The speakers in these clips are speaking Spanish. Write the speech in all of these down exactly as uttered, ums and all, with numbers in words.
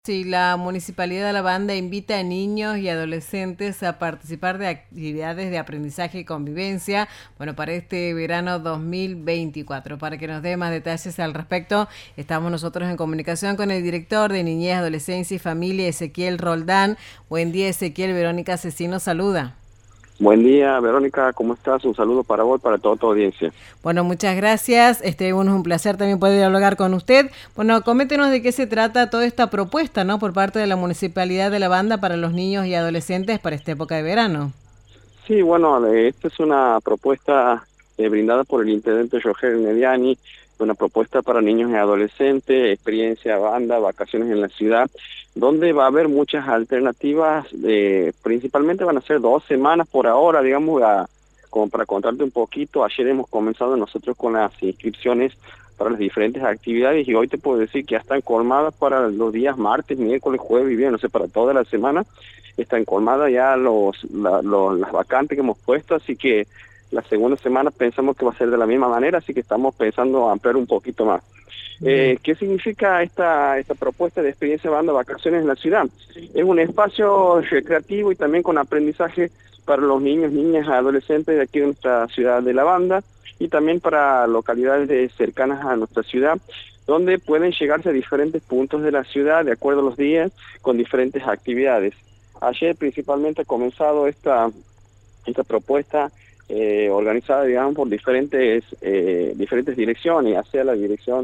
Sí, la Municipalidad de La Banda invita a niños y adolescentes a participar de actividades de aprendizaje y convivencia, bueno, para este verano dos mil veinticuatro. Para que nos dé más detalles al respecto, estamos nosotros en comunicación con el director de Niñez, Adolescencia y Familia, Ezequiel Roldán. Buen día, Ezequiel. Verónica Cecino saluda. Buen día, Verónica, ¿cómo estás? Un saludo para vos y para toda tu audiencia. Bueno, muchas gracias. Este, bueno, es un placer también poder dialogar con usted. Bueno, coméntenos de qué se trata toda esta propuesta, ¿no? Por parte de la Municipalidad de La Banda para los niños y adolescentes para esta época de verano. Sí, bueno, eh, esta es una propuesta eh, brindada por el intendente Roger Mediani, una propuesta para niños y adolescentes, experiencia, banda, vacaciones en la ciudad, donde va a haber muchas alternativas, eh, principalmente van a ser dos semanas por ahora, digamos, a, como para contarte un poquito. Ayer hemos comenzado nosotros con las inscripciones para las diferentes actividades y hoy te puedo decir que ya están colmadas para los días martes, miércoles, jueves y viernes, o sea, para toda la semana están colmadas ya los, la, los las vacantes que hemos puesto, así que la segunda semana pensamos que va a ser de la misma manera, así que estamos pensando ampliar un poquito más. Eh, ¿Qué significa esta, esta propuesta de experiencia banda vacaciones en la ciudad? Es un espacio recreativo y también con aprendizaje para los niños, niñas, adolescentes de aquí de nuestra ciudad de La Banda y también para localidades de, cercanas a nuestra ciudad, donde pueden llegarse a diferentes puntos de la ciudad de acuerdo a los días con diferentes actividades. Ayer principalmente ha comenzado esta, esta propuesta eh, organizada, digamos, por diferentes eh, diferentes direcciones, ya sea la dirección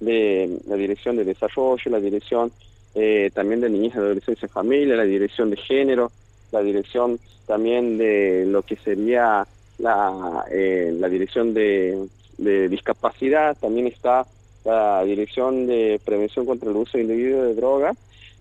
de la dirección de desarrollo, la dirección eh, también de niñez, adolescencia y familia, la dirección de género, la dirección también de lo que sería la, eh, la dirección de, de discapacidad, también está la dirección de prevención contra el uso indebido de drogas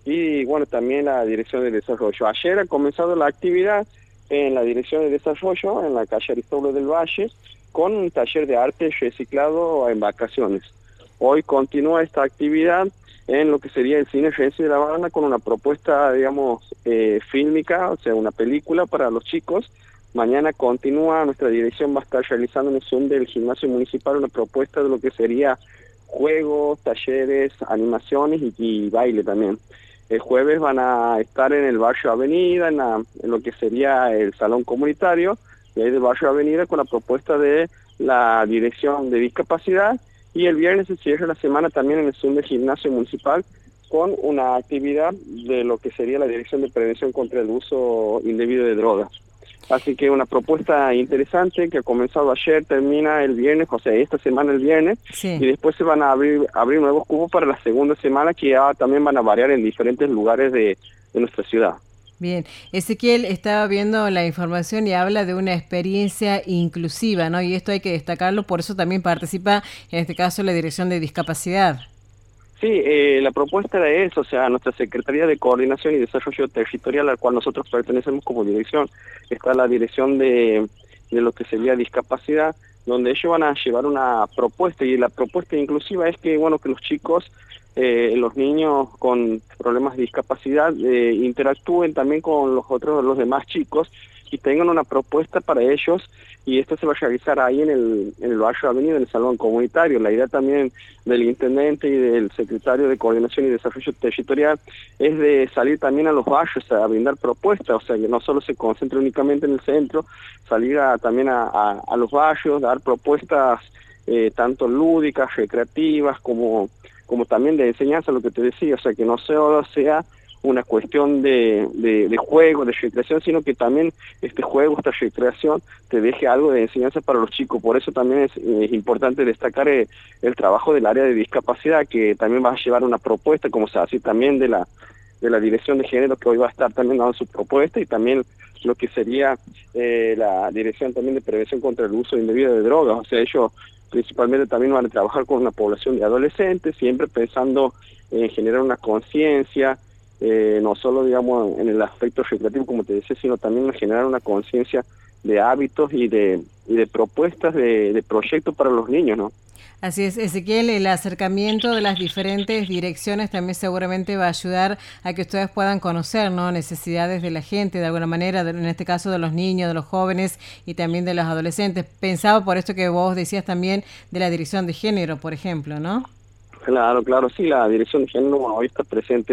y bueno, también la dirección de desarrollo. Ayer ha comenzado la actividad en la dirección de desarrollo, en la calle Aristóbulo del Valle, con un taller de arte reciclado en vacaciones. Hoy continúa esta actividad en lo que sería el Cine Renzi de La Habana con una propuesta, digamos, eh, fílmica, o sea, una película para los chicos. Mañana continúa, nuestra dirección va a estar realizando en el Zoom del gimnasio municipal una propuesta de lo que sería juegos, talleres, animaciones y, y baile también. El jueves van a estar en el barrio Avenida, en, la, en lo que sería el salón comunitario, y ahí del barrio Avenida con la propuesta de la dirección de discapacidad, y el viernes se cierra la semana también en el Zoom del gimnasio municipal con una actividad de lo que sería la dirección de prevención contra el uso indebido de drogas. Así que una propuesta interesante que ha comenzado ayer, termina el viernes, o sea, esta semana el viernes, Sí. y después se van a abrir abrir nuevos cupos para la segunda semana que ya también van a variar en diferentes lugares de, de nuestra ciudad. Bien, Ezequiel estaba viendo la información y habla de una experiencia inclusiva, ¿no? Y esto hay que destacarlo, por eso también participa, en este caso, la Dirección de Discapacidad. Sí, eh, la propuesta era eso, o sea, nuestra Secretaría de Coordinación y Desarrollo Territorial, al cual nosotros pertenecemos como dirección, está la dirección de, de lo que sería discapacidad, donde ellos van a llevar una propuesta, y la propuesta inclusiva es que, bueno, que los chicos, eh, los niños con problemas de discapacidad, eh, interactúen también con los otros, los demás chicos, y tengan una propuesta para ellos, y esto se va a realizar ahí en el, en el barrio Avenida, en el salón comunitario. La idea también del intendente y del secretario de Coordinación y Desarrollo Territorial es de salir también a los barrios a brindar propuestas, o sea, que no solo se concentre únicamente en el centro, salir a, también a, a, a los barrios, dar propuestas eh, tanto lúdicas, recreativas, como, como también de enseñanza, lo que te decía, o sea, que no solo sea una cuestión de, de, de juego, de recreación, sino que también este juego, esta recreación, te deje algo de enseñanza para los chicos. Por eso también es, es importante destacar el, el trabajo del área de discapacidad, que también va a llevar una propuesta, como se hace también de la, de la Dirección de Género, que hoy va a estar también dando su propuesta, y también lo que sería eh, la Dirección también de Prevención contra el Uso Indebido de Drogas. O sea, ellos principalmente también van a trabajar con una población de adolescentes, siempre pensando en generar una conciencia, Eh, no solo, digamos, en el aspecto recreativo, como te decía, sino también en generar una conciencia de hábitos y de, y de propuestas de, de proyectos para los niños, ¿no? Así es, Ezequiel, el acercamiento de las diferentes direcciones también seguramente va a ayudar a que ustedes puedan conocer, ¿no?, necesidades de la gente, de alguna manera, en este caso de los niños, de los jóvenes y también de los adolescentes. Pensaba por esto que vos decías también de la dirección de género, por ejemplo, ¿no? Claro, claro, sí, la Dirección de Género hoy está presente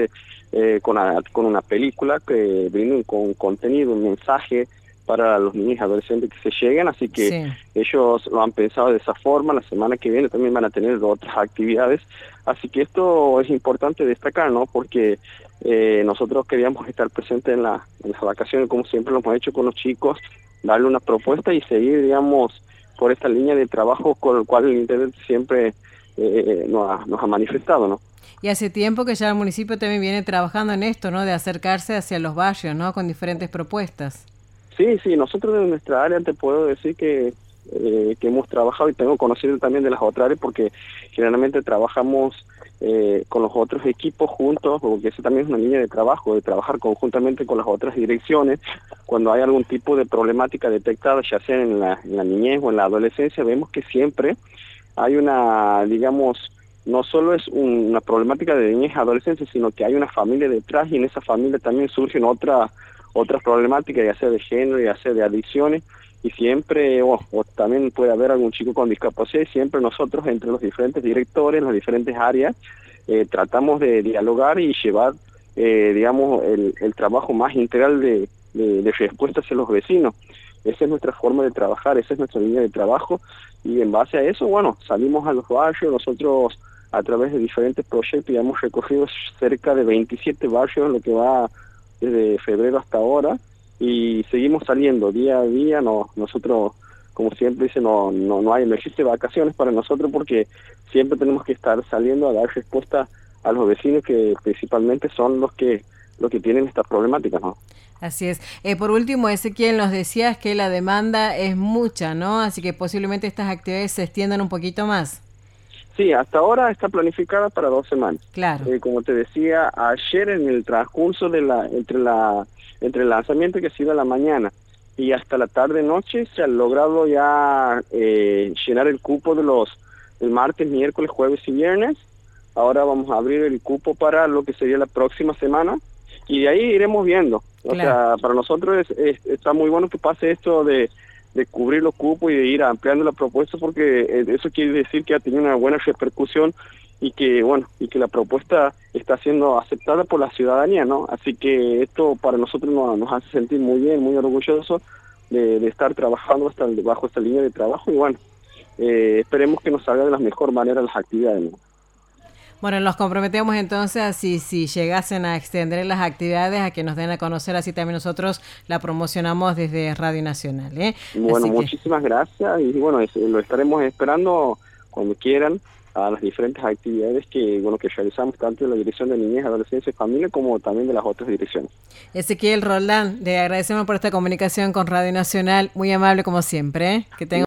eh, con, a, con una película que brinda un con contenido, un mensaje para los niños y adolescentes que se lleguen, así que sí. Ellos lo han pensado de esa forma. La semana que viene también van a tener otras actividades, así que esto es importante destacar, ¿no? Porque eh, nosotros queríamos estar presentes en, la, en las vacaciones, como siempre lo hemos hecho con los chicos, darle una propuesta y seguir, digamos, por esta línea de trabajo con el cual el Internet siempre eh, nos, ha, nos ha manifestado, ¿no? Y hace tiempo que ya el municipio también viene trabajando en esto, ¿no? De acercarse hacia los barrios, ¿no? Con diferentes propuestas. Sí, sí, nosotros en nuestra área te puedo decir que, eh, que hemos trabajado y tengo conocido también de las otras áreas porque generalmente trabajamos eh, con los otros equipos juntos, porque eso también es una línea de trabajo, de trabajar conjuntamente con las otras direcciones. Cuando hay algún tipo de problemática detectada, ya sea en la, en la niñez o en la adolescencia, vemos que siempre hay una, digamos, no solo es un, una problemática de niñez y adolescencia, sino que hay una familia detrás y en esa familia también surgen otras otras problemáticas, ya sea de género, ya sea de adicciones, y siempre, o, o también puede haber algún chico con discapacidad, y siempre nosotros, entre los diferentes directores, las diferentes áreas, eh, tratamos de dialogar y llevar, eh, digamos, el, el trabajo más integral de, de, de respuesta hacia los vecinos. Esa es nuestra forma de trabajar, esa es nuestra línea de trabajo, y en base a eso, bueno, salimos a los barrios. Nosotros a través de diferentes proyectos ya hemos recorrido cerca de veintisiete barrios en lo que va desde febrero hasta ahora, y seguimos saliendo día a día. No, nosotros, como siempre dice, no, no, no hay, no existe vacaciones para nosotros porque siempre tenemos que estar saliendo a dar respuesta a los vecinos que principalmente son los que los que tienen estas problemáticas, ¿no? Así es. Eh, por último, Ezequiel, nos decías que la demanda es mucha, ¿no? Así que posiblemente estas actividades se extiendan un poquito más. Sí, hasta ahora está planificada para dos semanas. Claro. Eh, como te decía, ayer en el transcurso de la entre la entre el lanzamiento que ha sido a la mañana y hasta la tarde-noche se ha logrado ya eh, llenar el cupo de los el martes, miércoles, jueves y viernes. Ahora vamos a abrir el cupo para lo que sería la próxima semana y de ahí iremos viendo. O claro. sea, para nosotros es, es, está muy bueno que pase esto de de cubrir los cupos y de ir ampliando la propuesta, porque eso quiere decir que ha tenido una buena repercusión y que, bueno, y que la propuesta está siendo aceptada por la ciudadanía, ¿no? Así que esto para nosotros nos, nos hace sentir muy bien, muy orgullosos de, de estar trabajando hasta bajo esta línea de trabajo y bueno, eh, esperemos que nos salga de la mejor manera las actividades, ¿no? Bueno, nos comprometemos entonces a si, si llegasen a extender las actividades, a que nos den a conocer, así también nosotros la promocionamos desde Radio Nacional, ¿eh? Bueno, que... muchísimas gracias y bueno, es, lo estaremos esperando cuando quieran a las diferentes actividades que bueno que realizamos tanto de la Dirección de Niñez, Adolescencia y Familia como también de las otras direcciones. Ezequiel Roldán, le agradecemos por esta comunicación con Radio Nacional, muy amable como siempre, ¿eh? Que tenga